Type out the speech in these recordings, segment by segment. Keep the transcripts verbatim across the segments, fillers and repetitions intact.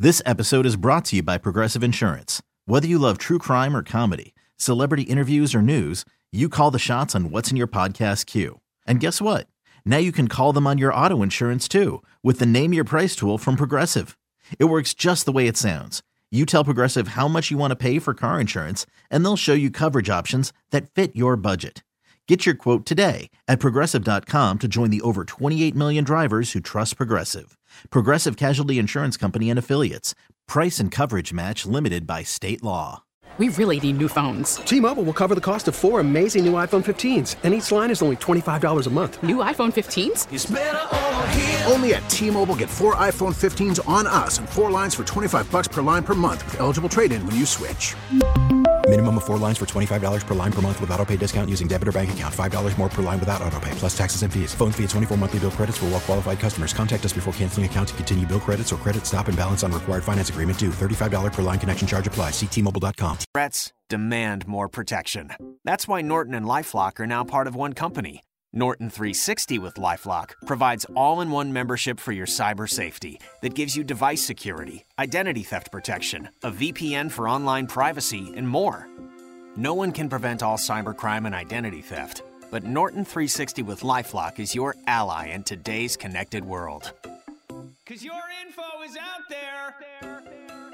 This episode is brought to you by Progressive Insurance. Whether you love true crime or comedy, celebrity interviews or news, you call the shots on what's in your podcast queue. And guess what? Now you can call them on your auto insurance too with the Name Your Price tool from Progressive. It works just the way it sounds. You tell Progressive how much you want to pay for car insurance, and they'll show you coverage options that fit your budget. Get your quote today at Progressive dot com to join the over twenty-eight million drivers who trust Progressive. Progressive Casualty Insurance Company and Affiliates. Price and coverage match limited by state law. We really need new phones. T-Mobile will cover the cost of four amazing new iPhone fifteens, and each line is only twenty-five dollars a month. New iPhone fifteens? It's better over here. Only at T-Mobile, get four iPhone fifteens on us and four lines for twenty-five bucks per line per month with eligible trade-in when you switch. Minimum of four lines for twenty-five dollars per line per month with autopay discount using debit or bank account. five dollars more per line without autopay, plus taxes and fees. Phone fee at twenty-four monthly bill credits for well-qualified customers. Contact us before canceling account to continue bill credits or credit stop and balance on required finance agreement due. thirty-five dollars per line connection charge applies. See T Mobile dot com. Threats demand more protection. That's why Norton and LifeLock are now part of one company. Norton three sixty with LifeLock provides all-in-one membership for your cyber safety that gives you device security, identity theft protection, a V P N for online privacy, and more. No one can prevent all cybercrime and identity theft, but Norton three sixty with LifeLock is your ally in today's connected world. 'Cause your info is out there.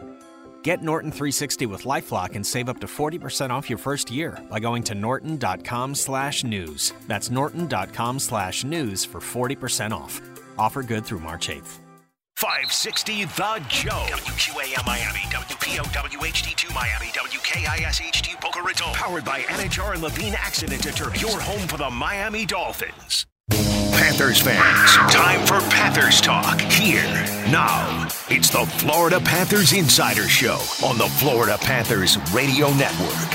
Get Norton three sixty with LifeLock and save up to forty percent off your first year by going to norton.com slash news. That's norton.com slash news for forty percent off. Offer good through March eighth. five sixty The Joe. W Q A M Miami, W P O W H D two Miami, W K I S H T Boca Raton. Powered by N H R and Levine Accident Attorney. Your home for the Miami Dolphins. Panthers fans, time for Panthers talk. Here, now, it's the Florida Panthers Insider Show on the Florida Panthers Radio Network.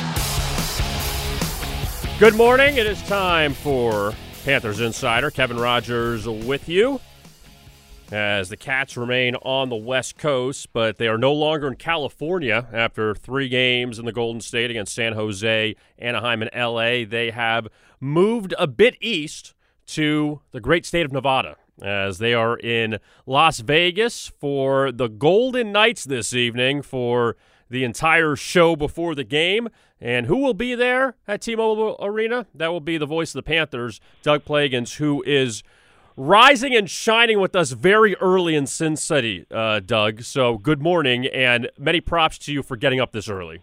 Good morning. It is time for Panthers Insider. Kevin Rogers with you as the Cats remain on the West Coast, but they are no longer in California after three games in the Golden State against San Jose, Anaheim, and L A. They have moved a bit east to the great state of Nevada, as they are in Las Vegas for the Golden Knights this evening for the entire show before the game. And who will be there at T-Mobile Arena? That will be the voice of the Panthers, Doug Plagens, who is rising and shining with us very early in Sin City, uh, Doug. So good morning, and many props to you for getting up this early.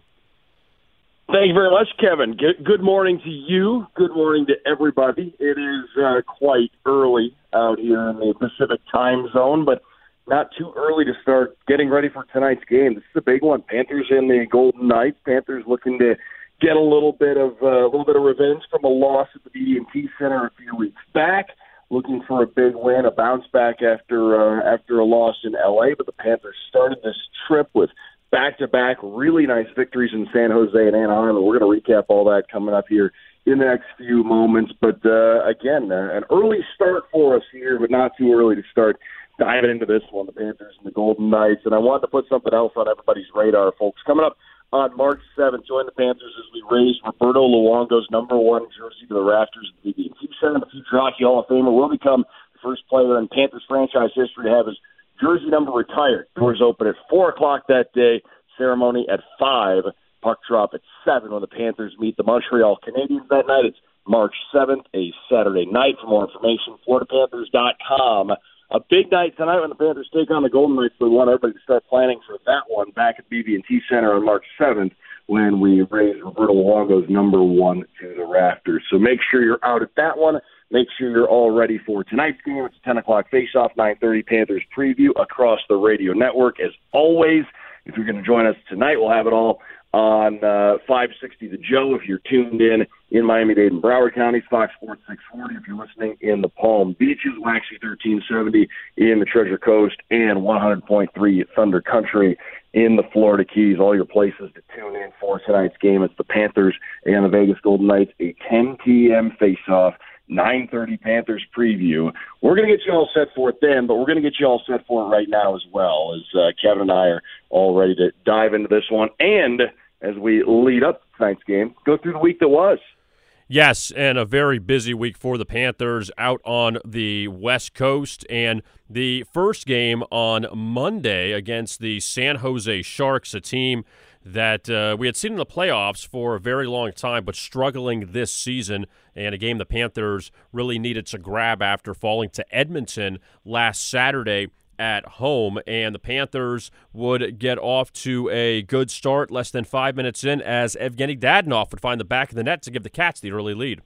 Thank you very much, Kevin. Good morning to you. Good morning to everybody. It is uh, quite early out here in the Pacific time zone, but not too early to start getting ready for tonight's game. This is a big one. Panthers and the Golden Knights. Panthers looking to get a little bit of uh, a little bit of revenge from a loss at the B B and T Center a few weeks back. Looking for a big win, a bounce back after uh, after a loss in L A. But the Panthers started this trip with back-to-back really nice victories in San Jose and Anaheim, and we're going to recap all that coming up here in the next few moments. But, uh, again, uh, an early start for us here, but not too early to start diving into this one, the Panthers and the Golden Knights. And I wanted to put something else on everybody's radar, folks. Coming up on March seventh, join the Panthers as we raise Roberto Luongo's number one jersey to the rafters of the B B and T Center. The future Hockey Hall of Famer will become the first player in Panthers franchise history to have his jersey number retired. Doors open at four o'clock that day. Ceremony at five. Puck drop at seven when the Panthers meet the Montreal Canadiens that night. It's March seventh, a Saturday night. For more information, Florida Panthers dot com. A big night tonight when the Panthers take on the Golden Knights. We want everybody to start planning for that one back at B B and T Center on March seventh when we raise Roberto Luongo's number one to the rafters. So make sure you're out at that one. Make sure you're all ready for tonight's game. It's ten o'clock face-off, nine thirty Panthers preview across the radio network. As always, if you're going to join us tonight, we'll have it all on uh, five sixty The Joe. If you're tuned in in Miami-Dade and Broward counties, Fox Sports six forty. If you're listening in the Palm Beaches, Waxy thirteen seventy in the Treasure Coast, and one hundred point three Thunder Country in the Florida Keys. All your places to tune in for tonight's game. It's the Panthers and the Vegas Golden Knights, a ten p.m. face-off. nine thirty Panthers preview. We're going to get you all set for it then, but we're going to get you all set for it right now as well, as uh, Kevin and I are all ready to dive into this one. And as we lead up to tonight's game, go through the week that was. Yes, and a very busy week for the Panthers out on the West Coast. And the first game on Monday against the San Jose Sharks, a team that uh, we had seen in the playoffs for a very long time, but struggling this season, and a game the Panthers really needed to grab after falling to Edmonton last Saturday at home. And the Panthers would get off to a good start less than five minutes in as Evgeny Dadonov would find the back of the net to give the Cats the early lead.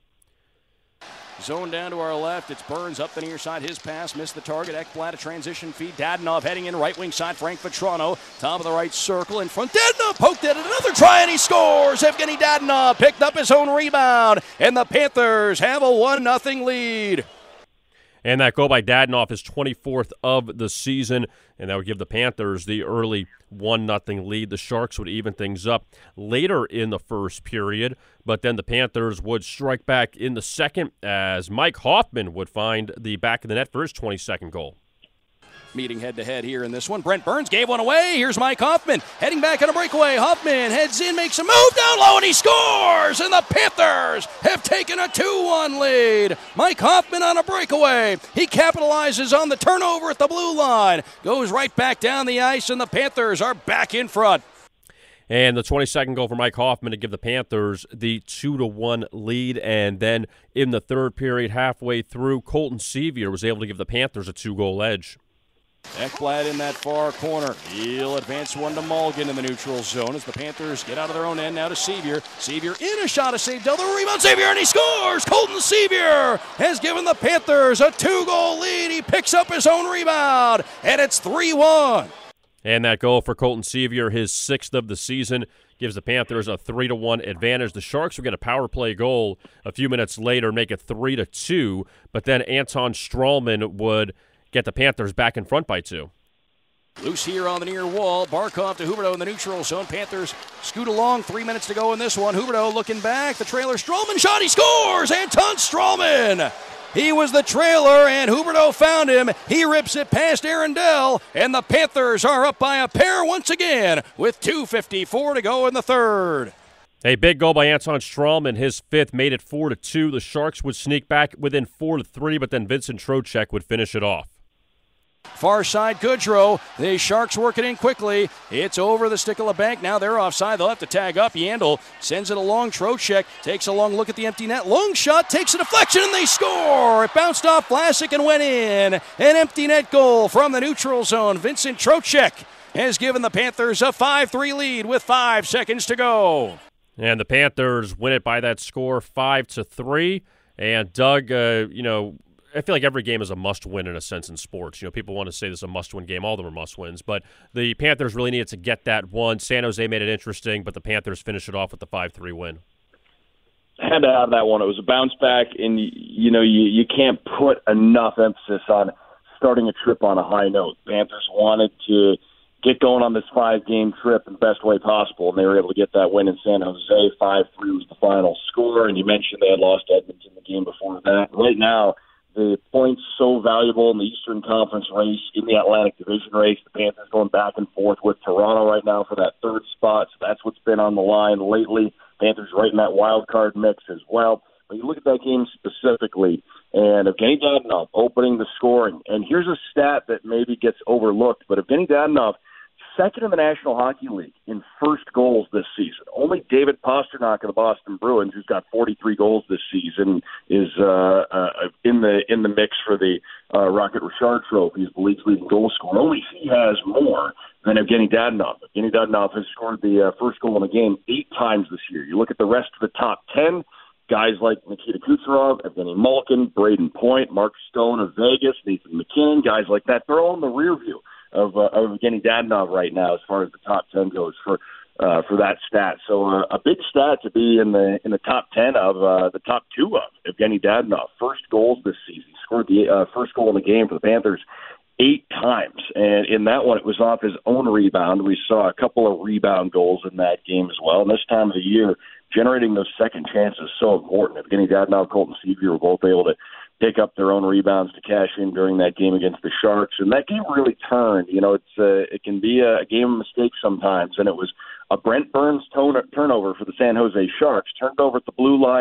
Zone down to our left. It's Burns up the near side. His pass missed the target. Ekblad a transition feed. Dadonov heading in right wing side. Frank Vetrano top of the right circle in front. Dadonov poked at it. Another try and he scores. Evgeny Dadonov picked up his own rebound. And the Panthers have a one nothing lead. And that goal by Dadonov is twenty-fourth of the season, and that would give the Panthers the early one nothing lead. The Sharks would even things up later in the first period, but then the Panthers would strike back in the second as Mike Hoffman would find the back of the net for his twenty-second goal. Meeting head-to-head here in this one. Brent Burns gave one away. Here's Mike Hoffman heading back on a breakaway. Hoffman heads in, makes a move down low, and he scores! And the Panthers have taken a two one lead. Mike Hoffman on a breakaway. He capitalizes on the turnover at the blue line. Goes right back down the ice, and the Panthers are back in front. And the twenty-second goal for Mike Hoffman to give the Panthers the two to one lead. And then in the third period, halfway through, Colton Sevier was able to give the Panthers a two-goal edge. Ekblad in that far corner. He'll advance one to Mulligan in the neutral zone as the Panthers get out of their own end now to Sevier. Sevier in a shot of save. Del the rebound. Sevier, and he scores! Colton Sevier has given the Panthers a two-goal lead. He picks up his own rebound, and it's three one. And that goal for Colton Sevier, his sixth of the season, gives the Panthers a three to one advantage. The Sharks would get a power play goal a few minutes later, make it three to two, but then Anton Strawman would get the Panthers back in front by two. Loose here on the near wall. Barkov to Huberdeau in the neutral zone. Panthers scoot along. Three minutes to go in this one. Huberdeau looking back. The trailer. Strawman shot. He scores! Anton Strawman! He was the trailer, and Huberdeau found him. He rips it past Arundel, and the Panthers are up by a pair once again with two fifty-four to go in the third. A big goal by Anton Strawman, his fifth, made it four to two. The Sharks would sneak back within four to three, but then Vincent Trocheck would finish it off. Far side, Goodrow. The Sharks work it in quickly. It's over the stick of the bank. Now they're offside. They'll have to tag up. Yandel sends it along. Trocheck takes a long look at the empty net. Long shot, takes a deflection, and they score. It bounced off Vlasic and went in. An empty net goal from the neutral zone. Vincent Trocheck has given the Panthers a five three lead with five seconds to go. And the Panthers win it by that score, five to three. And Doug, uh, you know, I feel like every game is a must-win in a sense in sports. You know, people want to say this is a must-win game. All of them are must-wins. But the Panthers really needed to get that one. San Jose made it interesting, but the Panthers finished it off with the five three win. Had to have that one. It was a bounce back, and, you know, you, you can't put enough emphasis on starting a trip on a high note. Panthers wanted to get going on this five-game trip in the best way possible, and they were able to get that win in San Jose. five three was the final score, and you mentioned they had lost Edmonton the game before that. Right now, the points so valuable in the Eastern Conference race, in the Atlantic Division race. The Panthers going back and forth with Toronto right now for that third spot. So that's what's been on the line lately. Panthers right in that wild card mix as well. But you look at that game specifically, and Evgeny Dadonov opening the scoring. And here's a stat that maybe gets overlooked, but Evgeny Dadonov, second in the National Hockey League in first goals this season. Only David Pastrnak of the Boston Bruins, who's got forty-three goals this season, is uh, uh, in the in the mix for the uh, Rocket Richard Trophy. He's the league's leading goal scorer. Only he has more than Evgeny Dadonov. Evgeny Dadonov has scored the uh, first goal in the game eight times this year. You look at the rest of the top ten, guys like Nikita Kucherov, Evgeny Malkin, Braden Point, Mark Stone of Vegas, Nathan McKinnon, guys like that. They're all in the rear view of, uh, of Evgeny Dadonov right now as far as the top ten goes for uh, for that stat. So uh, a big stat to be in the in the top ten of uh, the top two of Evgeny Dadonov. First goals this season. He scored the uh, first goal in the game for the Panthers eight times. And in that one, it was off his own rebound. We saw a couple of rebound goals in that game as well. And this time of the year, generating those second chances is so important. Evgeny Dadonov, Colton Sevier were both able to pick up their own rebounds to cash in during that game against the Sharks. And that game really turned. You know, it's uh, it can be a, a game of mistakes sometimes. And it was a Brent Burns tone- turnover for the San Jose Sharks. Turned over at the blue line.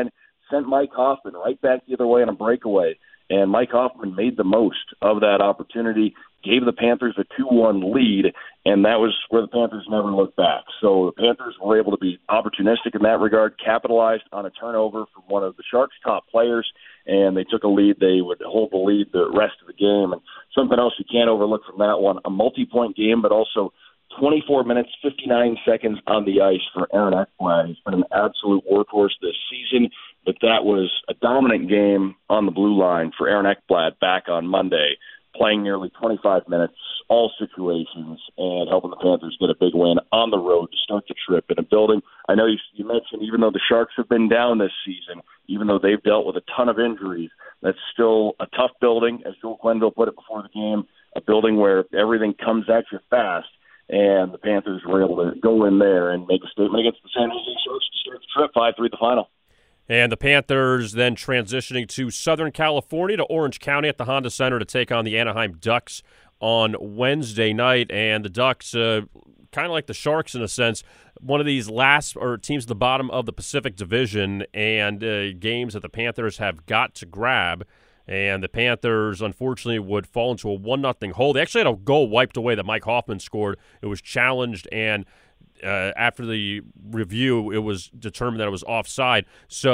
sent Mike Hoffman right back the other way on a breakaway. And Mike Hoffman made the most of that opportunity, gave the Panthers a two one lead, and that was where the Panthers never looked back. So the Panthers were able to be opportunistic in that regard, capitalized on a turnover from one of the Sharks' top players, and they took a lead. They would hold the lead the rest of the game. And something else you can't overlook from that one, a multi-point game, but also twenty-four minutes, fifty-nine seconds on the ice for Aaron Ekblad. He's been an absolute workhorse this season, but that was a dominant game on the blue line for Aaron Ekblad back on Monday, playing nearly twenty-five minutes, all situations, and helping the Panthers get a big win on the road to start the trip in a building. I know you, you mentioned even though the Sharks have been down this season, even though they've dealt with a ton of injuries, that's still a tough building, as Joel Quenneville put it before the game, a building where everything comes at you fast. And the Panthers were able to go in there and make a statement against the San Jose Sharks to start the trip, five three the final. And the Panthers then transitioning to Southern California, to Orange County at the Honda Center to take on the Anaheim Ducks on Wednesday night. And the Ducks, uh, kind of like the Sharks in a sense, one of these last or teams at the bottom of the Pacific Division, and uh, games that the Panthers have got to grab. And the Panthers, unfortunately, would fall into a one nothing hole. They actually had a goal wiped away that Mike Hoffman scored. It was challenged, and uh, after the review, it was determined that it was offside.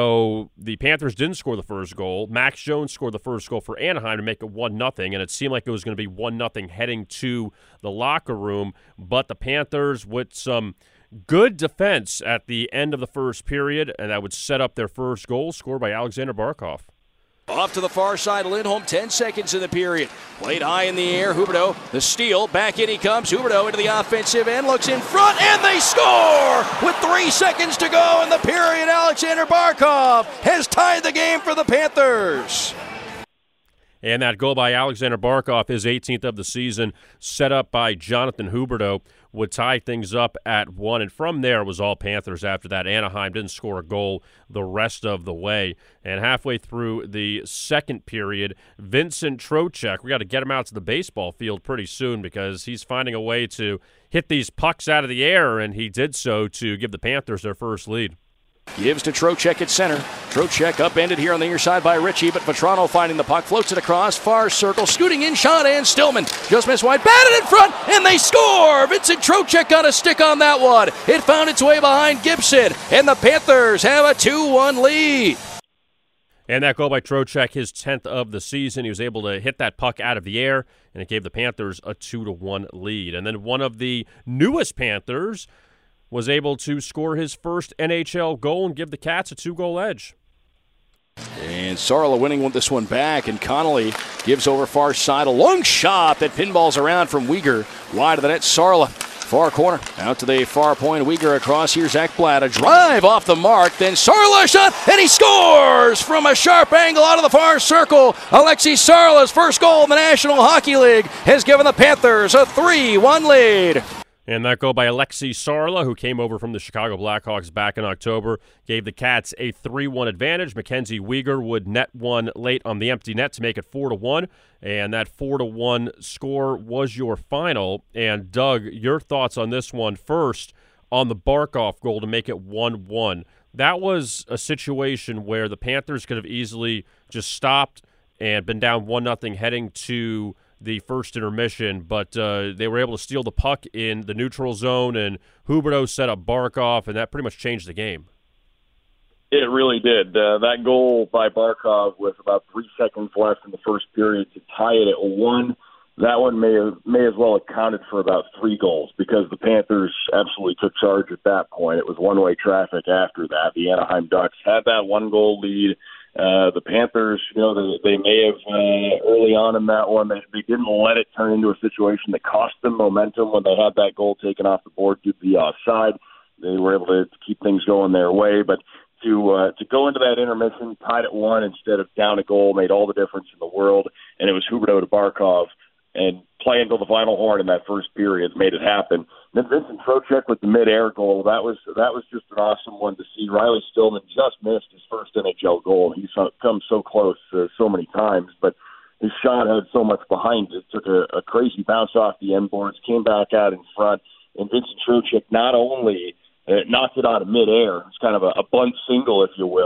So the Panthers didn't score the first goal. Max Jones scored the first goal for Anaheim to make it one nothing, and it seemed like it was going to be one nothing heading to the locker room. But the Panthers, with some good defense at the end of the first period, and that would set up their first goal, scored by Alexander Barkov. Off to the far side, Lindholm, ten seconds in the period. Played high in the air, Huberdeau, the steal, back in he comes, Huberdeau into the offensive end, looks in front, and they score! With three seconds to go in the period, Alexander Barkov has tied the game for the Panthers. And that goal by Alexander Barkov, his eighteenth of the season, set up by Jonathan Huberdeau, would tie things up at one. And from there was all Panthers after that. Anaheim didn't score a goal the rest of the way. And halfway through the second period, Vincent Trocheck, we got to get him out to the baseball field pretty soon because he's finding a way to hit these pucks out of the air, and he did so to give the Panthers their first lead. Gives to Trocheck at center. Trocheck upended here on the near side by Ritchie, but Vetrano finding the puck, floats it across, far circle, scooting in, shot, and Stillman just missed wide, batted in front, and they score! Vincent Trocheck got a stick on that one. It found its way behind Gibson, and the Panthers have a two one lead. And that goal by Trocheck, his tenth of the season. He was able to hit that puck out of the air, and it gave the Panthers a two to one lead. And then one of the newest Panthers was able to score his first N H L goal and give the Cats a two-goal edge. And Sarla winning this one back, and Connolly gives over far side. A long shot that pinballs around from Uyghur. Wide of the net, Sarla. Far corner, out to the far point. Uyghur across. Here's Ekblad. A drive off the mark. Then Sarla shot, and he scores from a sharp angle out of the far circle. Alexi Sarla's first goal in the National Hockey League has given the Panthers a three one lead. And that goal by Alexi Sarla, who came over from the Chicago Blackhawks back in October, gave the Cats a three one advantage. Mackenzie Weegar would net one late on the empty net to make it four to one, and that four to one score was your final. And, Doug, your thoughts on this one first on the Barkov goal to make it one one. That was a situation where the Panthers could have easily just stopped and been down one nothing heading to the first intermission, but uh, they were able to steal the puck in the neutral zone, and Huberdeau set up Barkov, and that pretty much changed the game. It really did. Uh, that goal by Barkov with about three seconds left in the first period to tie it at one, that one may have, may as well have counted for about three goals because the Panthers absolutely took charge at that point. It was one-way traffic after that. The Anaheim Ducks had that one-goal lead. Uh, the Panthers, you know, they, they may have uh, early on in that one, they, they didn't let it turn into a situation that cost them momentum when they had that goal taken off the board due to the offside. They were able to, to keep things going their way, but to uh, to go into that intermission, tied at one instead of down a goal, made all the difference in the world, and it was Huberdeau to Barkov, and play until the final horn in that first period made it happen. Then Vincent Trocheck with the mid-air goal, that was that was just an awesome one to see. Riley Stillman just missed his first N H L goal. He's come so close uh, so many times, but his shot had so much behind it. It took a, a crazy bounce off the end boards, came back out in front, and Vincent Trocheck not only uh, knocked it out of mid-air, it's kind of a, a bunt single, if you will,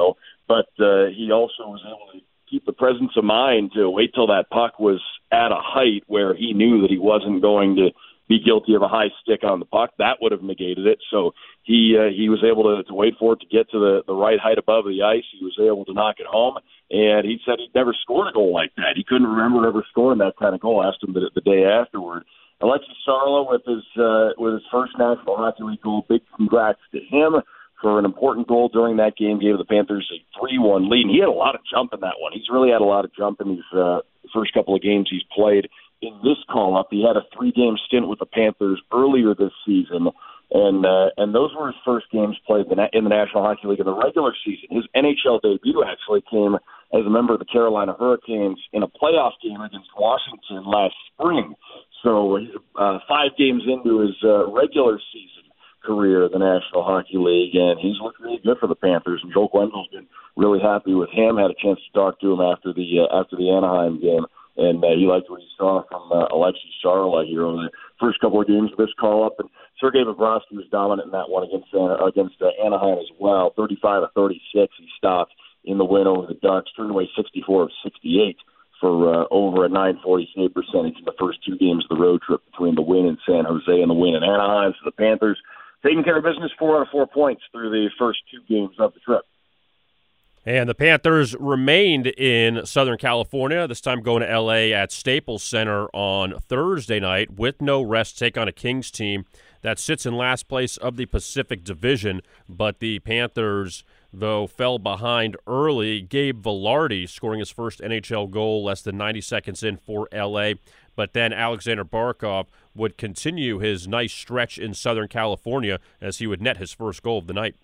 but uh, he also was able to keep the presence of mind to wait till that puck was at a height where he knew that he wasn't going to be guilty of a high stick on the puck. That would have negated it. So he uh, he was able to, to wait for it to get to the, the right height above the ice. He was able to knock it home, and he said he'd never scored a goal like that. He couldn't remember ever scoring that kind of goal. I asked him the, the day afterward. Alexis Sarla with his uh, with his first National Hockey League goal. Big congrats to him for an important goal during that game. Gave the Panthers a three one lead. And he had a lot of jump in that one. He's really had a lot of jump in these uh, first couple of games he's played. In this call-up, he had a three-game stint with the Panthers earlier this season, and uh, and those were his first games played in the, in the National Hockey League in the regular season. His N H L debut actually came as a member of the Carolina Hurricanes in a playoff game against Washington last spring. So uh, five games into his uh, regular season career in the National Hockey League, and he's looked really good for the Panthers. And Joe Quenneville's been really happy with him. Had a chance to talk to him after the uh, after the Anaheim game. And uh, he liked what he saw from uh, Alexis Sarla here over the first couple of games of this call-up. And Sergei Bobrovsky was dominant in that one against uh, against uh, Anaheim as well. thirty-five of thirty-six he stopped in the win over the Ducks. Turned away sixty-four of sixty-eight for uh, over a nine forty save percentage in the first two games of the road trip between the win in San Jose and the win in Anaheim. So the Panthers taking care of business, four out of four points through the first two games of the trip. And the Panthers remained in Southern California, this time going to L A at Staples Center on Thursday night with no rest, take on a Kings team that sits in last place of the Pacific Division. But the Panthers, though, fell behind early. Gabe Vilardi scoring his first N H L goal less than ninety seconds in for L A. But then Alexander Barkov would continue his nice stretch in Southern California as he would net his first goal of the night.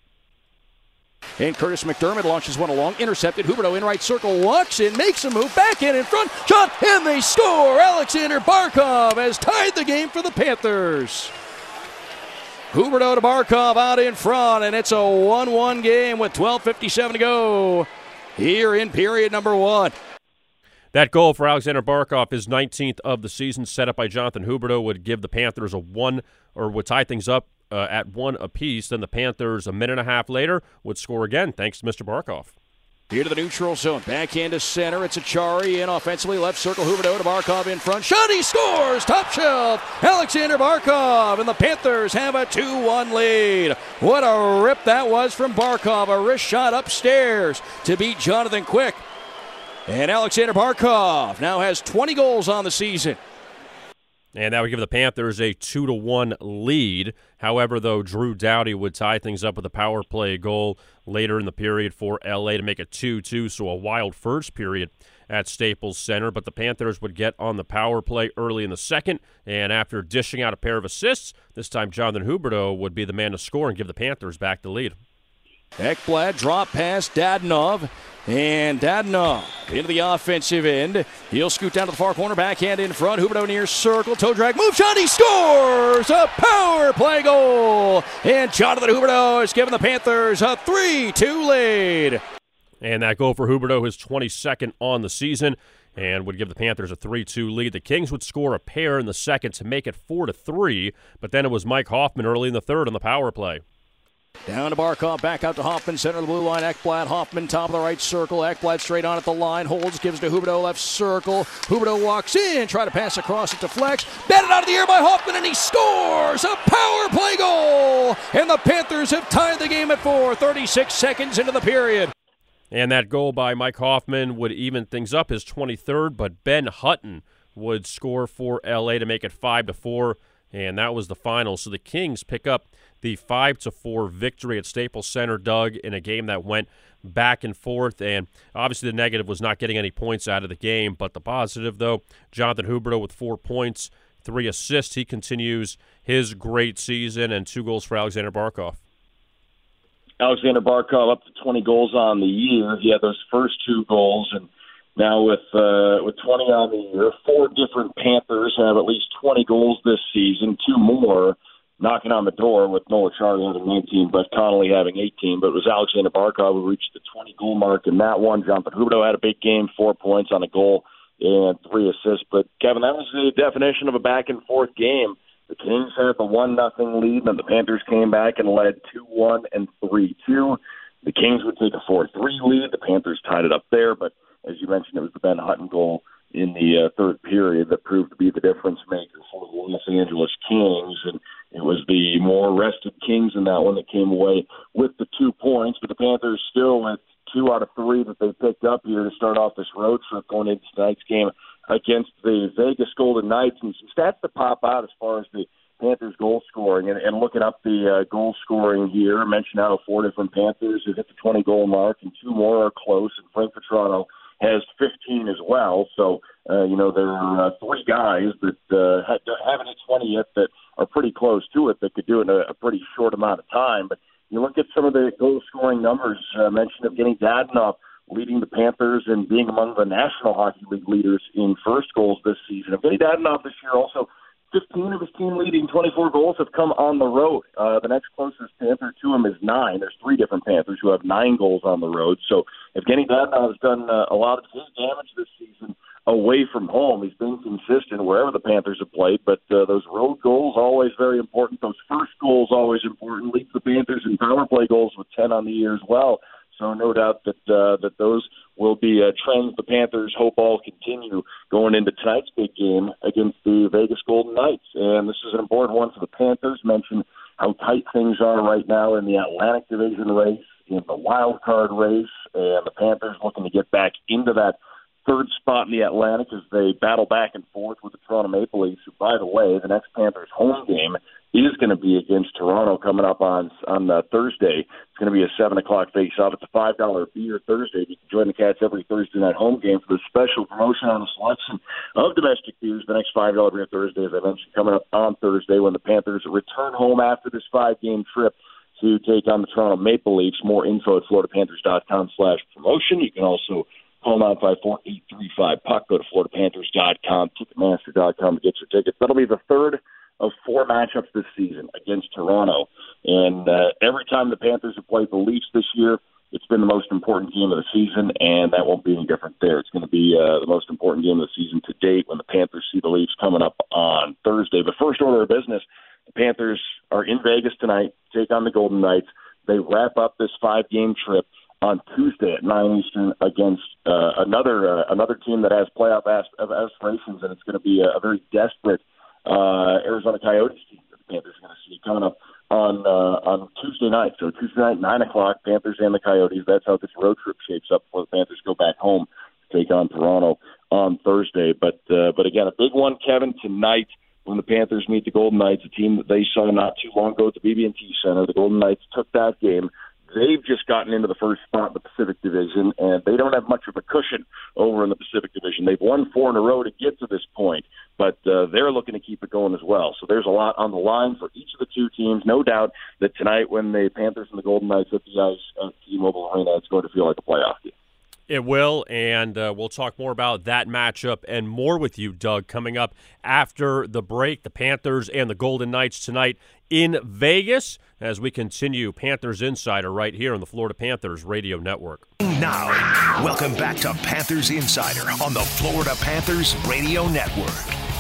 And Curtis McDermott launches one along, intercepted. Huberdeau in right circle, walks in, makes a move, back in in front, shot, and they score! Alexander Barkov has tied the game for the Panthers. Huberdeau to Barkov out in front, and it's a one one game with twelve fifty-seven to go here in period number one. That goal for Alexander Barkov, his nineteenth of the season, set up by Jonathan Huberdeau, would give the Panthers a one, or would tie things up Uh, at one apiece. Then the Panthers, a minute and a half later, would score again, thanks to Mister Barkov. Here to the neutral zone, backhand to center. It's Achari in offensively, left circle. Huberdeau to Barkov in front. Shot, he scores! Top shelf, Alexander Barkov, and the Panthers have a two one lead. What a rip that was from Barkov. A wrist shot upstairs to beat Jonathan Quick. And Alexander Barkov now has twenty goals on the season. And that would give the Panthers a two to one lead. However, though, Drew Doughty would tie things up with a power play goal later in the period for L A to make it two two, so a wild first period at Staples Center. But the Panthers would get on the power play early in the second, and after dishing out a pair of assists, this time Jonathan Huberdeau would be the man to score and give the Panthers back the lead. Ekblad drop pass Dadonov, and Dadonov into the offensive end. He'll scoot down to the far corner, backhand in front. Huberdeau near circle, toe drag, move shot, he scores! A power play goal! And Jonathan Huberdeau has given the Panthers a three two lead. And that goal for Huberdeau, his twenty-second on the season, and would give the Panthers a three two lead. The Kings would score a pair in the second to make it four to three, but then it was Mike Hoffman early in the third on the power play. Down to Barkov, back out to Hoffman, center of the blue line. Ekblad, Hoffman, top of the right circle. Ekblad straight on at the line, holds, gives to Huberdeau, left circle. Huberdeau walks in, try to pass across, it deflects. Batted out of the air by Hoffman, and he scores! A power play goal! And the Panthers have tied the game at four, thirty-six seconds into the period. And that goal by Mike Hoffman would even things up, his twenty-third, but Ben Hutton would score for L A to make it five to four, and that was the final. So the Kings pick up the five to four victory at Staples Center, Doug, in a game that went back and forth. And obviously the negative was not getting any points out of the game, but the positive, though, Jonathan Huberdeau with four points, three assists. He continues his great season, and two goals for Alexander Barkov. Alexander Barkov up to twenty goals on the year. He had those first two goals, and now with uh, with twenty on the year, four different Panthers have at least twenty goals this season, two more knocking on the door with Noah Charlie having nineteen, Brett Connolly having eighteen, but it was Alexander Barkov who reached the twenty-goal mark in that one. Jonathan Huberdeau had a big game, four points on a goal and three assists. But, Kevin, that was the definition of a back-and-forth game. The Kings had the one nothing lead, and the Panthers came back and led two one and three two. the Kings would take a four three lead. The Panthers tied it up there, but as you mentioned, it was the Ben Hutton goal in the uh, third period that proved to be the difference maker for the Los Angeles Kings, and it was the more rested Kings in that one that came away with the two points. But the Panthers still with two out of three that they picked up here to start off this road trip going into tonight's game against the Vegas Golden Knights. And some stats that pop out as far as the Panthers goal scoring, and, and looking up the uh, goal scoring here, I mentioned how four different Panthers have hit the twenty-goal mark, and two more are close, and Frank Petrano has fifteen as well. So, uh, you know, there are uh, three guys that uh, haven't hit twenty yet that are pretty close to it that could do it in a, a pretty short amount of time. But you look at some of the goal-scoring numbers, uh, mentioned of Evgeny Dadonov leading the Panthers and being among the National Hockey League leaders in first goals this season. Evgeny Dadonov this year also, fifteen of his team leading twenty-four goals have come on the road. Uh, the next closest Panther to him is nine. There's three different Panthers who have nine goals on the road. So Evgeny Dadonov has done uh, a lot of his damage this season away from home. He's been consistent wherever the Panthers have played, but uh, those road goals always very important. Those first goals always important. Leads the Panthers in power play goals with ten on the year as well. So no doubt that uh, that those will be uh, trends the Panthers hope all continue going into tonight's big game against the Vegas Golden Knights. And this is an important one for the Panthers. Mention how tight things are right now in the Atlantic Division race, in the wild card race, and the Panthers looking to get back into that third spot in the Atlantic as they battle back and forth with the Toronto Maple Leafs, who, by the way, the next Panthers home game is going to be against Toronto coming up on on uh, Thursday. It's going to be a seven o'clock face-off. It's a five dollar beer Thursday. You can join the Cats every Thursday night home game for the special promotion on the selection of domestic beers. The next five dollar beer Thursday, as I mentioned, coming up on Thursday when the Panthers return home after this five-game trip to take on the Toronto Maple Leafs. More info at florida panthers dot com slash promotion. You can also call nine five four, eight three five, P U C. Go to florida panthers dot com, ticketmaster dot com to get your tickets. That'll be the third of four matchups this season against Toronto. And uh, every time the Panthers have played the Leafs this year, it's been the most important game of the season, and that won't be any different there. It's going to be uh, the most important game of the season to date when the Panthers see the Leafs coming up on Thursday. But first order of business, the Panthers are in Vegas tonight, take on the Golden Knights. They wrap up this five-game trip on Tuesday at nine Eastern against uh, another uh, another team that has playoff aspirations, and it's going to be a, a very desperate uh, Arizona Coyotes team that the Panthers are going to see coming up on uh, on Tuesday night. So Tuesday night, nine o'clock, Panthers and the Coyotes. That's how this road trip shapes up before the Panthers go back home to take on Toronto on Thursday. But uh, but again, a big one, Kevin, tonight when the Panthers meet the Golden Knights, a team that they saw not too long ago at the B B and T Center. The Golden Knights took that game. They've just gotten into the first spot in the Pacific Division, and they don't have much of a cushion over in the Pacific Division. They've won four in a row to get to this point, but uh, they're looking to keep it going as well. So there's a lot on the line for each of the two teams. No doubt that tonight when the Panthers and the Golden Knights hit the ice at T-Mobile Arena, it's going to feel like a playoff game. It will, and uh, we'll talk more about that matchup and more with you, Doug, coming up after the break. The Panthers and the Golden Knights tonight in Vegas as we continue Panthers Insider right here on the Florida Panthers Radio Network. Now, welcome back to Panthers Insider on the Florida Panthers Radio Network.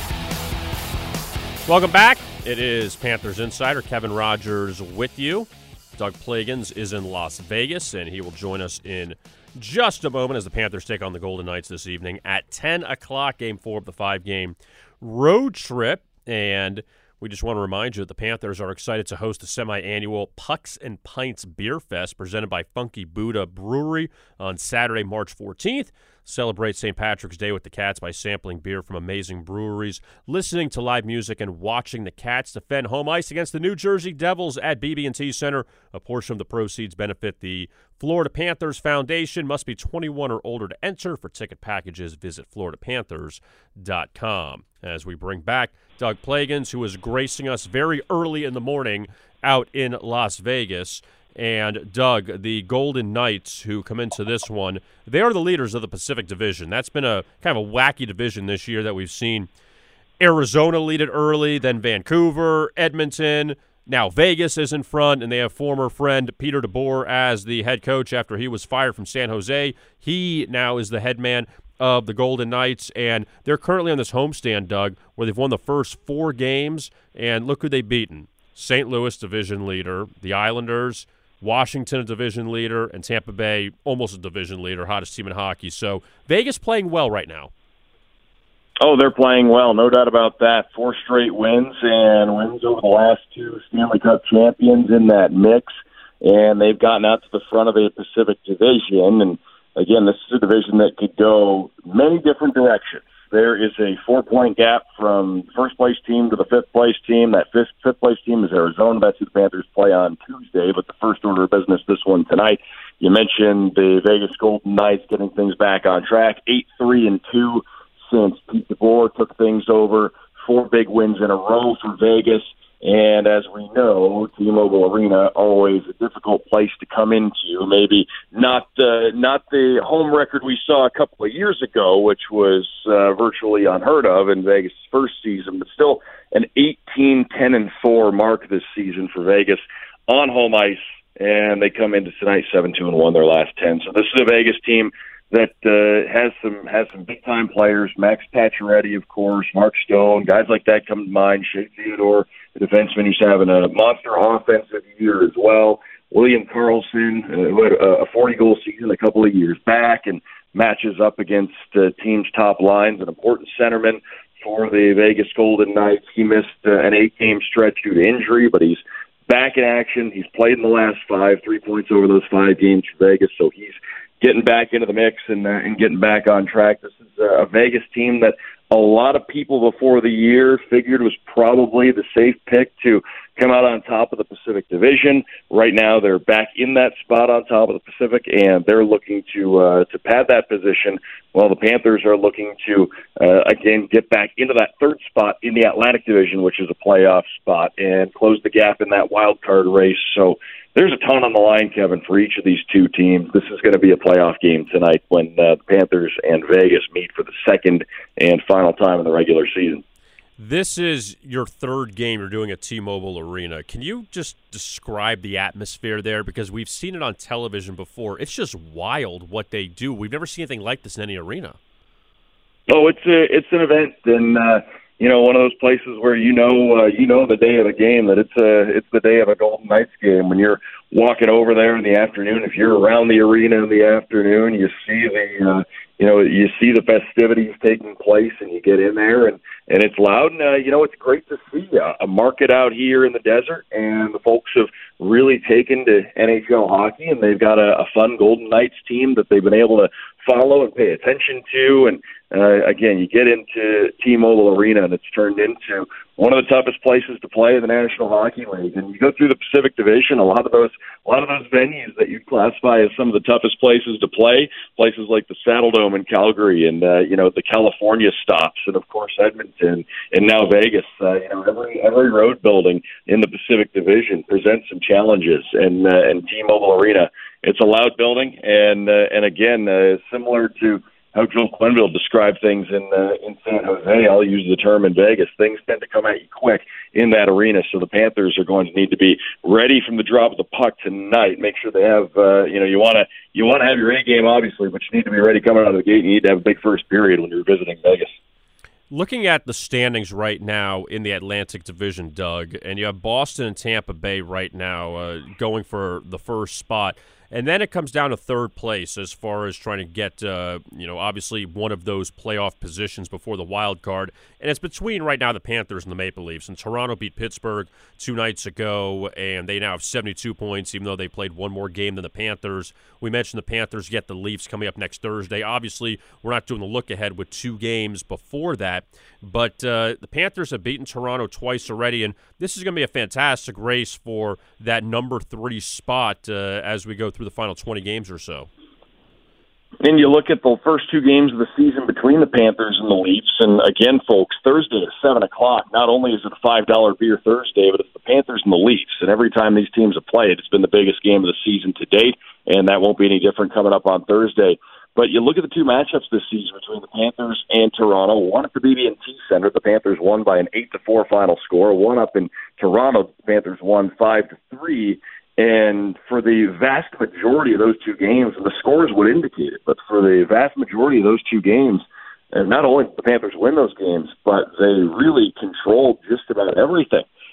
Welcome back. It is Panthers Insider. Kevin Rogers with you. Doug Plagans is in Las Vegas, and he will join us in just a moment as the Panthers take on the Golden Knights this evening at ten o'clock, game four of the five-game road trip. And we just want to remind you that the Panthers are excited to host the semi-annual Pucks and Pints Beer Fest presented by Funky Buddha Brewery on Saturday, March fourteenth. Celebrate Saint Patrick's Day with the Cats by sampling beer from amazing breweries, listening to live music, and watching the Cats defend home ice against the New Jersey Devils at B B and T Center. A portion of the proceeds benefit the Florida Panthers Foundation. Must be twenty-one or older to enter. For ticket packages, visit florida panthers dot com. As we bring back Doug Plagans, who is gracing us very early in the morning out in Las Vegas. And, Doug, the Golden Knights, who come into this one, they are the leaders of the Pacific Division. That's been a kind of a wacky division this year that we've seen Arizona lead it early, then Vancouver, Edmonton. Now Vegas is in front, and they have former friend Peter DeBoer as the head coach after he was fired from San Jose. He now is the head man of the Golden Knights, and they're currently on this homestand, Doug, where they've won the first four games, and look who they've beaten. Saint Louis, division leader, the Islanders, Washington, a division leader, and Tampa Bay, almost a division leader, hottest team in hockey. So Vegas playing well right now. Oh, they're playing well, no doubt about that. Four straight wins and wins over the last two Stanley Cup champions in that mix, and they've gotten out to the front of a Pacific division. And again, this is a division that could go many different directions. There is a four-point gap from first-place team to the fifth-place team. That fifth, fifth-place team is Arizona. That's who the Panthers play on Tuesday, but the first order of business, this one tonight. You mentioned the Vegas Golden Knights getting things back on track, eight three and two since Pete DeBoer took things over. Four big wins in a row for Vegas. And as we know, T-Mobile Arena, always a difficult place to come into. Maybe not uh, not the home record we saw a couple of years ago, which was uh, virtually unheard of in Vegas' first season, but still an eighteen ten and four mark this season for Vegas on home ice. And they come into tonight seven two and one their last ten. So this is a Vegas team that uh, has some has some big time players. Max Pacioretty, of course, Mark Stone, guys like that come to mind. Shea Theodore, the defenseman who's having a monster offensive year as well. William Karlsson, uh, who had a forty goal season a couple of years back and matches up against uh, teams' top lines. An important centerman for the Vegas Golden Knights. He missed uh, an eight game stretch due to injury, but he's back in action. He's played in the last five, three points over those five games for Vegas, so he's getting back into the mix and, uh, and getting back on track. This is a Vegas team that a lot of people before the year figured was probably the safe pick to come out on top of the Pacific Division. Right now, they're back in that spot on top of the Pacific, and they're looking to uh, to pad that position, while the Panthers are looking to, uh, again, get back into that third spot in the Atlantic Division, which is a playoff spot, and close the gap in that wild card race. So there's a ton on the line, Kevin, for each of these two teams. This is going to be a playoff game tonight when uh, the Panthers and Vegas meet for the second and final time in the regular season. This is your third game you're doing at T-Mobile Arena. Can you just describe the atmosphere there? Because we've seen it on television before. It's just wild what they do. We've never seen anything like this in any arena. Oh, it's a, it's an event, and uh, you know, one of those places where you know uh, you know the day of the game that it's a it's the day of a Golden Knights game. When you're walking over there in the afternoon, if you're around the arena in the afternoon, you see the uh, you know you see the festivities taking place, and you get in there, and, and it's loud. And uh, you know, it's great to see a, a market out here in the desert, and the folks have really taken to N H L hockey, and they've got a, a fun Golden Knights team that they've been able to follow and pay attention to. And uh, again, you get into T-Mobile Arena, and it's turned into one of the toughest places to play in the National Hockey League. And you go through the Pacific Division, a lot of those, a lot of those venues that you classify as some of the toughest places to play, places like the Saddle Dome in Calgary, and uh, you know the California stops, and of course Edmonton, and now Vegas. Uh, you know every every road building in the Pacific Division presents some challenges, and uh, and T-Mobile Arena, it's a loud building, and uh, and again uh, similar to how Joel Quenneville described things in uh, in San Jose. I'll use the term in Vegas. Things tend to come at you quick in that arena, so the Panthers are going to need to be ready from the drop of the puck tonight. Make sure they have, uh, you know, you want to you want to have your A game, obviously, but you need to be ready coming out of the gate. You need to have a big first period when you're visiting Vegas. Looking at the standings right now in the Atlantic Division, Doug, and you have Boston and Tampa Bay right now uh, going for the first spot. And then it comes down to third place as far as trying to get, uh, you know, obviously one of those playoff positions before the wild card. And it's between right now the Panthers and the Maple Leafs. And Toronto beat Pittsburgh two nights ago, and they now have seventy-two points, even though they played one more game than the Panthers. We mentioned the Panthers get the Leafs coming up next Thursday. Obviously, we're not doing the look-ahead with two games before that. But uh, the Panthers have beaten Toronto twice already, and this is going to be a fantastic race for that number three spot uh, as we go through the final twenty games or so. And you look at the first two games of the season between the Panthers and the Leafs, and again, folks, Thursday at seven o'clock, not only is it a five dollar beer Thursday, but it's the Panthers and the Leafs. And every time these teams have played, it's been the biggest game of the season to date, and that won't be any different coming up on Thursday. But you look at the two matchups this season between the Panthers and Toronto. One at the B B and T Center, the Panthers won by an eight to four final score. One up in Toronto, the Panthers won five to three. And for the vast majority of those two games, and the scores would indicate it, but for the vast majority of those two games, and not only did the Panthers win those games, but they really controlled just about everything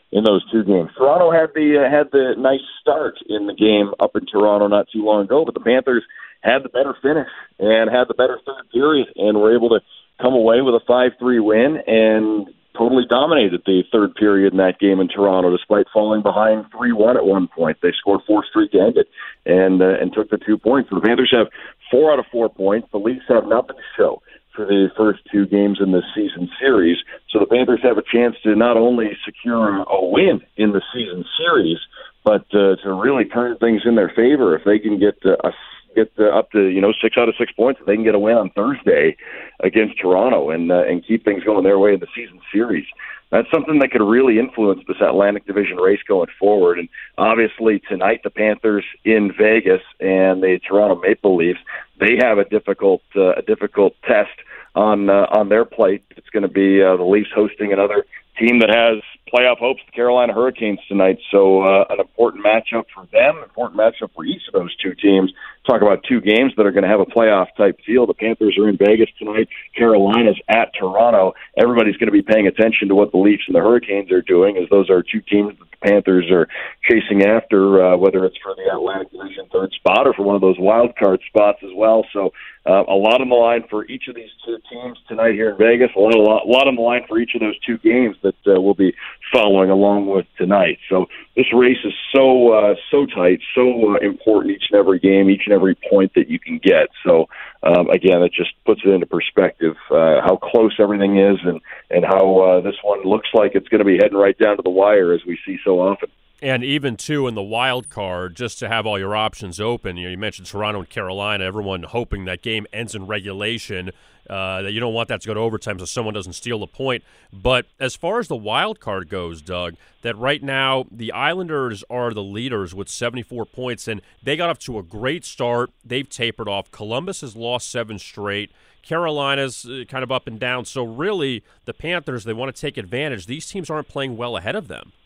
in those two games. Toronto had the uh, had the nice start in the game up in Toronto not too long ago, but the Panthers had the better finish and had the better third period and were able to come away with a five three win and totally dominated the third period in that game in Toronto, despite falling behind three one at one point. They scored four straight to end it and uh, and took the two points. So the Panthers have four out of four points. The Leafs have nothing to show for the first two games in this season series. So the Panthers have a chance to not only secure a win in the season series, but uh, to really turn things in their favor if they can get uh, a get uh, up to, you know, six out of six points, they can get a win on Thursday against Toronto and uh, and keep things going their way in the season series. That's something that could really influence this Atlantic Division race going forward. And obviously tonight the Panthers in Vegas and the Toronto Maple Leafs, they have a difficult uh, a difficult test on uh, on their plate. It's going to be uh, the Leafs hosting another team that has playoff hopes, the Carolina Hurricanes tonight. So uh, an important matchup for them, important matchup for each of those two teams. Talk about two games that are going to have a playoff-type feel. The Panthers are in Vegas tonight. Carolina's at Toronto. Everybody's going to be paying attention to what the Leafs and the Hurricanes are doing, as those are two teams that the Panthers are chasing after, uh, whether it's for the Atlantic Division third spot or for one of those wild card spots as well. So uh, a lot on the line for each of these two teams tonight here in Vegas. A lot, a lot, a lot on the line for each of those two games that uh, we'll be following along with tonight. So this race is so uh, so tight, so uh, important each and every game, each and every point that you can get. So um, again, it just puts it into perspective uh, how close everything is, and and how uh, this one looks like it's going to be heading right down to the wire, as we see so often. And even, too, in the wild card, just to have all your options open. You know, you mentioned Toronto and Carolina, everyone hoping that game ends in regulation, uh, that you don't want that to go to overtime so someone doesn't steal the point. But as far as the wild card goes, Doug, that right now the Islanders are the leaders with seventy-four points, and they got off to a great start. They've tapered off. Columbus has lost seven straight. Carolina's uh, kind of up and down. So really, the Panthers, they want to take advantage. These teams aren't playing well ahead of them.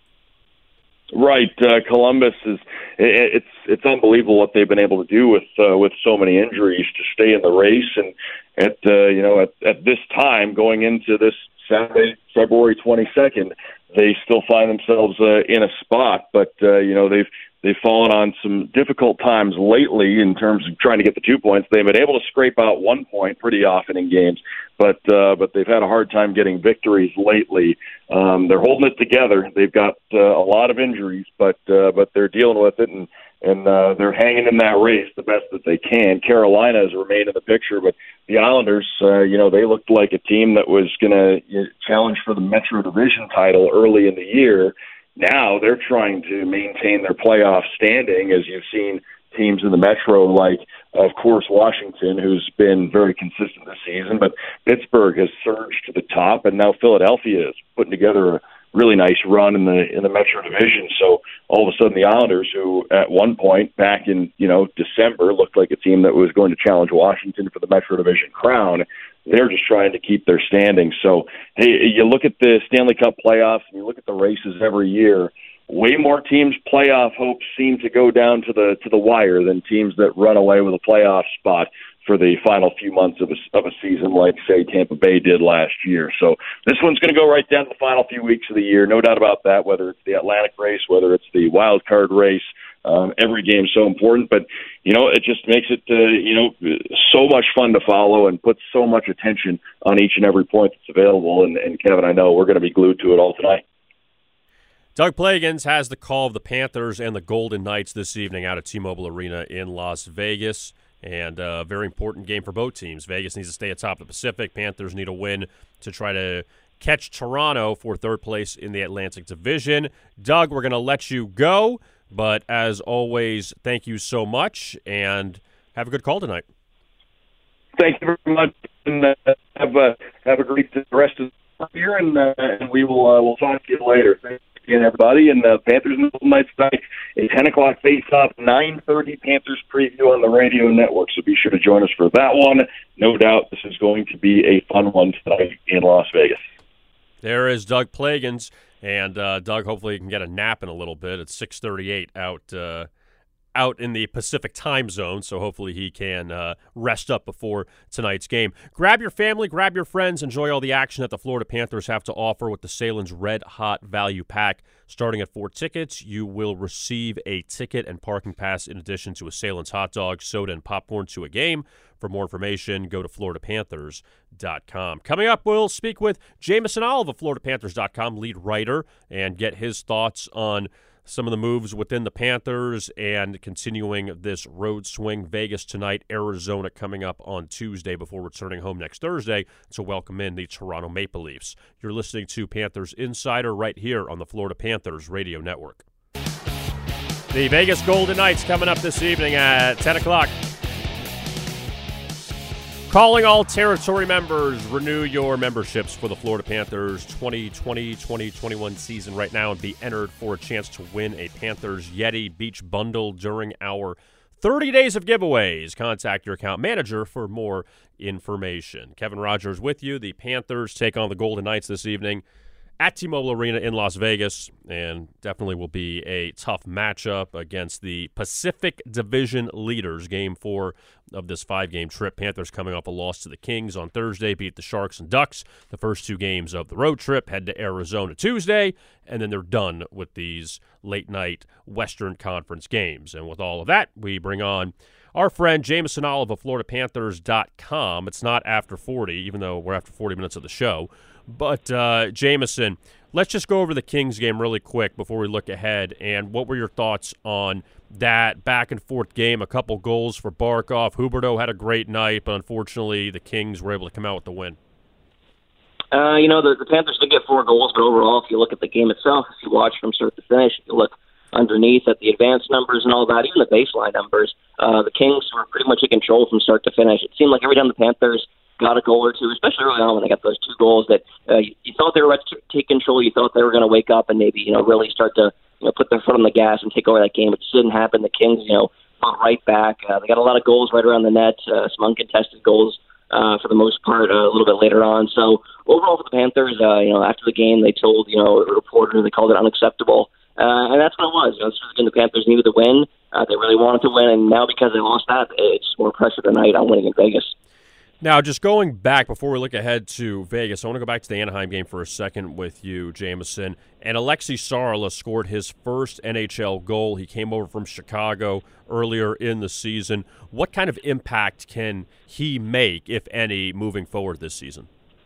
Right, uh, Columbus is it's it's unbelievable what they've been able to do with uh, with so many injuries to stay in the race, and at uh, you know at, at this time going into this Saturday, February twenty-second, they still find themselves uh, in a spot, but uh, you know they've they've fallen on some difficult times lately in terms of trying to get the two points. They've been able to scrape out one point pretty often in games, but uh, but they've had a hard time getting victories lately. Um, they're holding it together. They've got uh, a lot of injuries, but uh, but they're dealing with it, and and uh, they're hanging in that race the best that they can. Carolina has remained in the picture, but the Islanders, uh, you know, they looked like a team that was going to you know, challenge for the Metro Division title early in the year. Now they're trying to maintain their playoff standing, as you've seen teams in the Metro, like, of course, Washington, who's been very consistent this season, but Pittsburgh has surged to the top, and now Philadelphia is putting together a really nice run in the in the Metro Division. So all of a sudden the Islanders, who at one point back in, you know, December looked like a team that was going to challenge Washington for the Metro Division crown, they're just trying to keep their standing. So, hey, you look at the Stanley Cup playoffs and you look at the races every year, way more teams' playoff hopes seem to go down to the to the wire than teams that run away with a playoff spot for the final few months of a, of a season, like, say, Tampa Bay did last year. So this one's going to go right down to the final few weeks of the year, no doubt about that, whether it's the Atlantic race, whether it's the wild card race. Um, every game is so important, but, you know, it just makes it, uh, you know, so much fun to follow and puts so much attention on each and every point that's available. And, and Kevin, I know we're going to be glued to it all tonight. Doug Plagens has the call of the Panthers and the Golden Knights this evening out at T-Mobile Arena in Las Vegas. And a uh, very important game for both teams. Vegas needs to stay atop the Pacific. Panthers need a win to try to catch Toronto for third place in the Atlantic Division. Doug, we're going to let you go. But as always, thank you so much, and have a good call tonight. Thank you very much, and uh, have a have a great rest of the year, and, uh, and we will uh, we'll talk to you later. Thanks again, everybody, and uh, Panthers and Golden Knights tonight, a ten o'clock face-off, nine thirty Panthers preview on the radio network. So be sure to join us for that one. No doubt, this is going to be a fun one tonight in Las Vegas. There is Doug Plagens. And, uh, Doug, hopefully you can get a nap in a little bit. It's six thirty-eight out uh, out in the Pacific time zone, so hopefully he can uh, rest up before tonight's game. Grab your family, grab your friends, enjoy all the action that the Florida Panthers have to offer with the Salen's Red Hot Value Pack. Starting at four tickets, you will receive a ticket and parking pass in addition to a Salen's hot dog, soda, and popcorn to a game. For more information, go to florida panthers dot com. Coming up, we'll speak with Jameson Olive of florida panthers dot com, lead writer, and get his thoughts on some of the moves within the Panthers and continuing this road swing. Vegas tonight, Arizona coming up on Tuesday before returning home next Thursday to welcome in the Toronto Maple Leafs. You're listening to Panthers Insider right here on the Florida Panthers Radio Network. The Vegas Golden Knights coming up this evening at ten o'clock. Calling all territory members, renew your memberships for the Florida Panthers twenty twenty twenty twenty-one season right now and be entered for a chance to win a Panthers Yeti Beach Bundle during our thirty days of giveaways. Contact your account manager for more information. Kevin Rogers with you. The Panthers take on the Golden Knights this evening at T-Mobile Arena in Las Vegas, and definitely will be a tough matchup against the Pacific Division leaders. Game four of this five-game trip. Panthers coming off a loss to the Kings on Thursday, beat the Sharks and Ducks. The first two games of the road trip, head to Arizona Tuesday, and then they're done with these late-night Western Conference games. And with all of that, we bring on our friend Jameson Olive of florida panthers dot com. It's not after forty, even though we're after forty minutes of the show. But, uh, Jameson, let's just go over the Kings game really quick before we look ahead. And what were your thoughts on that back-and-forth game? A couple goals for Barkov. Huberdeau had a great night, but unfortunately the Kings were able to come out with the win. Uh, you know, the, the Panthers did get four goals, but overall, if you look at the game itself, if you watch from start to finish, if you look underneath at the advanced numbers and all that, even the baseline numbers, uh, the Kings were pretty much in control from start to finish. It seemed like every time the Panthers got a goal or two, especially early on when they got those two goals, that uh, you, you thought they were about to take control. You thought they were going to wake up and maybe, you know, really start to, you know, put their foot on the gas and take over that game. It just didn't happen. The Kings, you know, fought right back. Uh, they got a lot of goals right around the net, uh, some uncontested goals uh, for the most part uh, a little bit later on. So overall for the Panthers, uh, you know, after the game, they told, you know, a reporter, they called it unacceptable. Uh, and that's what it was. You know, this was again, the Panthers needed to win. Uh, they really wanted to win, and now because they lost that, it's more pressure tonight on winning in Vegas. Now, just going back, before we look ahead to Vegas, I want to go back to the Anaheim game for a second with you, Jameson. And Alexi Saarla scored his first N H L goal. He came over from Chicago earlier in the season. What kind of impact can he make, if any, moving forward this season?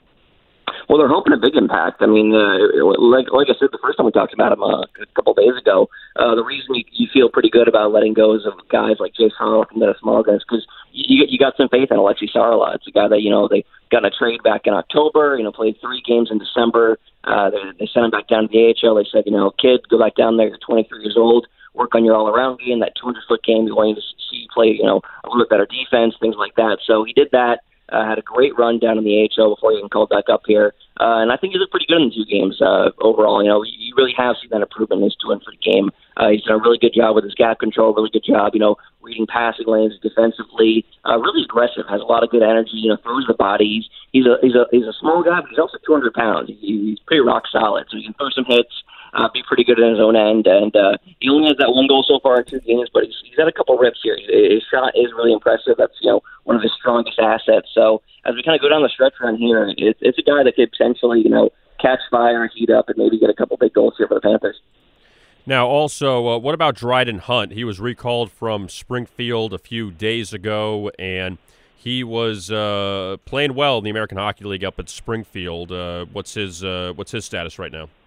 Well, they're hoping a big impact. I mean, uh, like like I said the first time we talked about him uh, a couple of days ago, uh, the reason you, you feel pretty good about letting go of guys like Jay Saarla and Dennis Malgin is because you, you got some faith in Alexi Saarla. It's a guy that, you know, they got in a trade back in October, you know, played three games in December. Uh, they, they sent him back down to the A H L. They said, you know, kid, go back down there. You're twenty-three years old. Work on your all-around game, that two hundred foot game. You want to see you play, you know, a little bit better defense, things like that. So he did that. Uh, had a great run down in the A H L before he even called back up here. Uh, and I think he looked pretty good in the two games uh, overall. You know, you really have seen that improvement in his two and three game. Uh, he's done a really good job with his gap control, really good job, you know, reading passing lanes defensively. Uh, really aggressive, has a lot of good energy, you know, throws the body. He's, he's, a, he's, a, he's a small guy, but he's also two hundred pounds. He, he's pretty rock solid, so he can throw some hits. Uh, be pretty good in his own end, and uh, he only has that one goal so far in two games, but he's, he's had a couple rips here. His shot is really impressive. That's, you know, one of his strongest assets. So as we kind of go down the stretch run here, it's, it's a guy that could potentially, you know, catch fire, heat up, and maybe get a couple big goals here for the Panthers. Now, also, uh, what about Dryden Hunt? He was recalled from Springfield a few days ago, and he was uh, playing well in the American Hockey League up at Springfield. Uh, what's his uh, what's his status right now?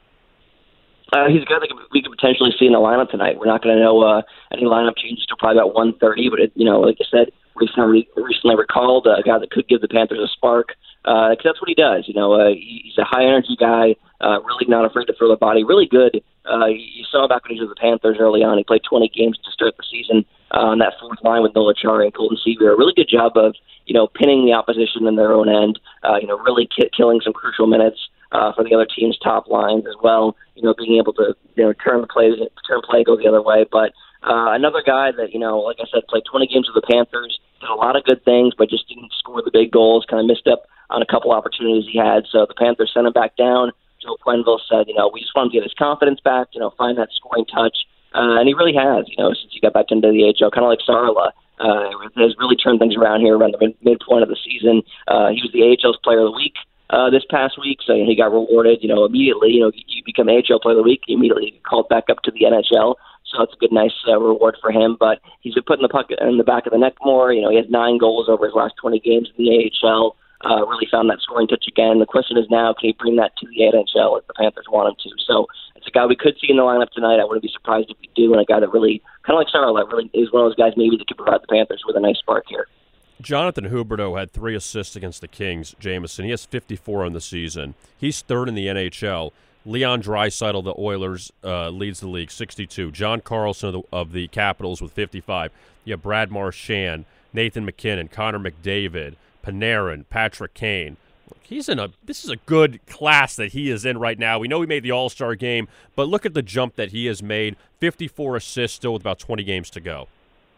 Uh, he's a guy that we could potentially see in the lineup tonight. We're not going to know uh, any lineup changes till probably about one thirty, but, it, you know, like I said, recently, recently recalled uh, a guy that could give the Panthers a spark, because uh, that's what he does. You know, uh, he's a high-energy guy, uh, really not afraid to throw the body, really good. Uh, you saw back when he was with the Panthers early on. He played twenty games to start the season uh, on that fourth line with Noah Chari and Colton Seaver. A really good job of, you know, pinning the opposition in their own end, uh, you know, really ki- killing some crucial minutes Uh, for the other team's top lines as well, you know, being able to, you know, turn the play, turn play, go the other way. But uh, another guy that, you know, like I said, played twenty games with the Panthers, did a lot of good things, but just didn't score the big goals, kind of missed up on a couple opportunities he had. So the Panthers sent him back down. Joe Quenneville said, you know, we just want to get his confidence back, you know, find that scoring touch. uh, and he really has, you know, since he got back into the A H L, kind of like Sarla. Uh, has really turned things around here around the mid- midpoint of the season. Uh, he was the A H L's Player of the Week uh, this past week, so he got rewarded, you know, immediately. You know, you become A H L Player of the Week, you immediately get called back up to the N H L, so that's a good, nice uh, reward for him. But he's been putting the puck in the back of the net more. You know, he has nine goals over his last twenty games in the A H L. Uh, really found that scoring touch again. The question is now, can he bring that to the N H L if the Panthers want him to? So it's a guy we could see in the lineup tonight. I wouldn't be surprised if we do, and a guy that really, kind of like Charlotte, really is one of those guys maybe that could provide the Panthers with a nice spark here. Jonathan Huberdeau had three assists against the Kings, Jameson. He has fifty-four on the season. He's third in the N H L. Leon Draisaitl, the Oilers, uh, leads the league, sixty-two. John Carlson of the, of the Capitals with fifty-five. You have Brad Marchand, Nathan McKinnon, Connor McDavid, Panarin, Patrick Kane. He's in a. This is a good class that he is in right now. We know he made the All-Star game, but look at the jump that he has made. fifty-four assists, still with about twenty games to go.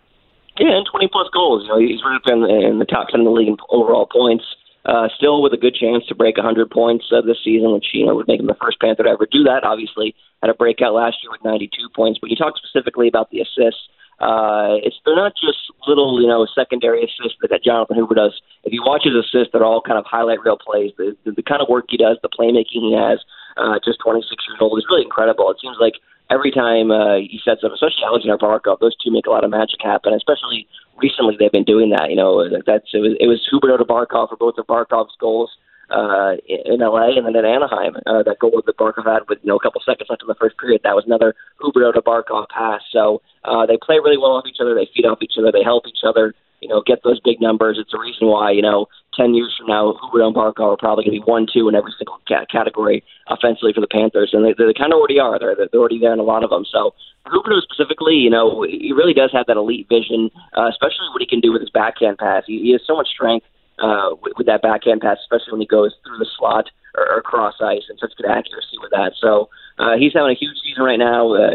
Yeah, and twenty-plus goals. You know, he's right up in, in the top ten in the league in overall points. Uh, still with a good chance to break one hundred points uh, this season, which, you know, would make him the first Panther to ever do that. Obviously, had a breakout last year with ninety-two points. But you talk specifically about the assists. Uh, it's they're not just little, you know, secondary assists that, that Jonathan Huber does. If you watch his assists, they're all kind of highlight reel plays. The, the, the kind of work he does, the playmaking he has, uh, just twenty-six years old, is really incredible. It seems like every time uh, he sets up, especially Alexander Barkov, those two make a lot of magic happen. Especially recently, they've been doing that. You know, that's it was, it was Huberdeau to Barkov for both of Barkov's goals uh, in L A and then in Anaheim. Uh, that goal that Barkov had with, you know, a couple seconds left in the first period, that was another Huberdeau to Barkov pass. So uh, they play really well off each other. They feed off each other. They help each other, you know, get those big numbers. It's a reason why, you know, ten years from now, Huberdeau and Barkov are probably going to be one, two in every single ca- category offensively for the Panthers. And they, they kind of already are. They're, they're already there in a lot of them. So Huberdeau specifically, you know, he really does have that elite vision, uh, especially what he can do with his backhand pass. He, he has so much strength uh, with, with that backhand pass, especially when he goes through the slot or, or cross ice, and such good accuracy with that. So uh, he's having a huge season right now, uh,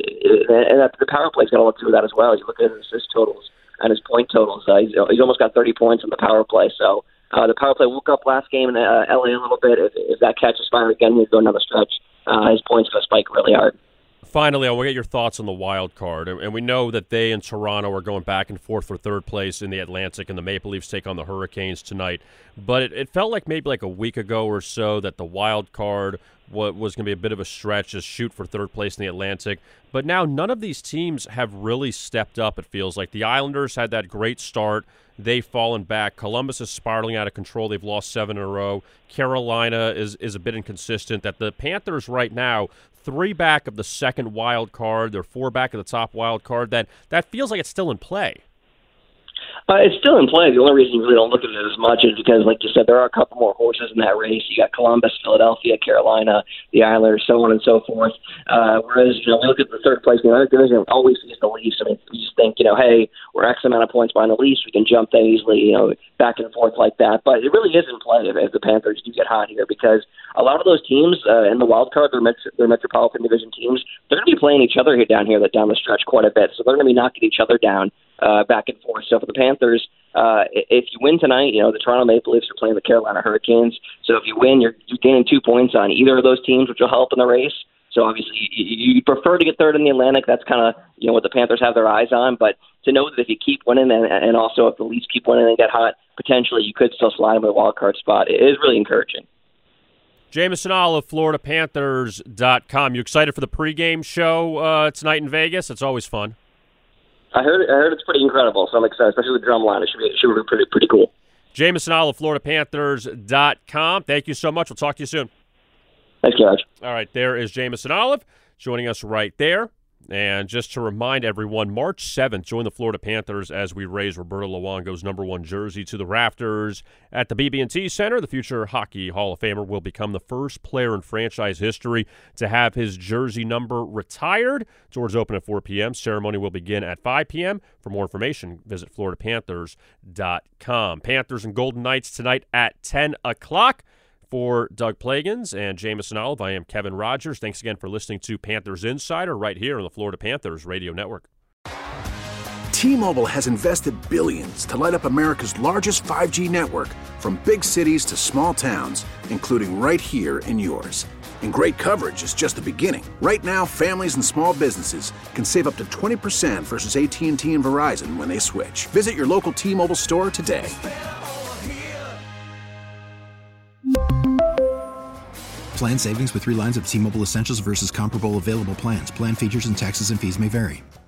and the power play's got to look through that as well. You look at his assist totals and his point totals. Uh, he's, he's almost got thirty points on the power play. So uh, the power play woke up last game in uh, L A a little bit. If, if that catches fire again, he'll go another stretch. Uh, his points going to spike really hard. Finally, I want to get your thoughts on the wild card. And we know that they and Toronto are going back and forth for third place in the Atlantic, and the Maple Leafs take on the Hurricanes tonight. But it, it felt like maybe like a week ago or so that the wild card was going to be a bit of a stretch, just shoot for third place in the Atlantic. But now none of these teams have really stepped up, it feels like. The Islanders had that great start. They've fallen back. Columbus is spiraling out of control. They've lost seven in a row. Carolina is, is a bit inconsistent. That the Panthers right now, three back of the second wild card. They're four back of the top wild card. That that feels like it's still in play. Uh, it's still in play. The only reason you really don't look at it as much is because, like you said, there are a couple more horses in that race. You got Columbus, Philadelphia, Carolina, the Islanders, so on and so forth. Uh, whereas, you know, we look at the third place in the other division, always sees the Leafs. I mean, we just think, you know, hey, we're X amount of points behind the Leafs. We can jump that easily, you know, back and forth like that. But it really is in play if, if the Panthers do get hot here, because a lot of those teams uh, in the wild card, they're, met- they're Metropolitan Division teams, they're going to be playing each other here down here, that down the stretch quite a bit. So they're going to be knocking each other down uh, back and forth. So for the Panthers, uh, if you win tonight, you know, the Toronto Maple Leafs are playing the Carolina Hurricanes. So if you win, you're, you're gaining two points on either of those teams, which will help in the race. So obviously you, you prefer to get third in the Atlantic. That's kind of, you know, what the Panthers have their eyes on. But to know that if you keep winning, and, and also if the Leafs keep winning and get hot, potentially you could still slide into a wild card spot. It is really encouraging. Jameson Olive, Florida Panthers dot com. You excited for the pregame show uh, tonight in Vegas? It's always fun. I heard I heard it's pretty incredible, so I'm excited, especially with the drum line. It should be, it should be pretty, pretty cool. Jameson Olive, Florida Panthers dot com. Thank you so much. We'll talk to you soon. Thanks, George. All right, there is Jameson Olive joining us right there. And just to remind everyone, March seventh, join the Florida Panthers as we raise Roberto Luongo's number one jersey to the rafters at the B B and T Center. The future Hockey Hall of Famer will become the first player in franchise history to have his jersey number retired. Doors open at four p.m. Ceremony will begin at five p.m. For more information, visit Florida Panthers dot com. Panthers and Golden Knights tonight at ten o'clock. For Doug Plagans and Jameson Olive, I am Kevin Rogers. Thanks again for listening to Panthers Insider right here on the Florida Panthers Radio Network. T-Mobile has invested billions to light up America's largest five G network, from big cities to small towns, including right here in yours. And great coverage is just the beginning. Right now, families and small businesses can save up to twenty percent versus A T and T and Verizon when they switch. Visit your local T-Mobile store today. Plan savings with three lines of T-Mobile Essentials versus comparable available plans. Plan features and taxes and fees may vary.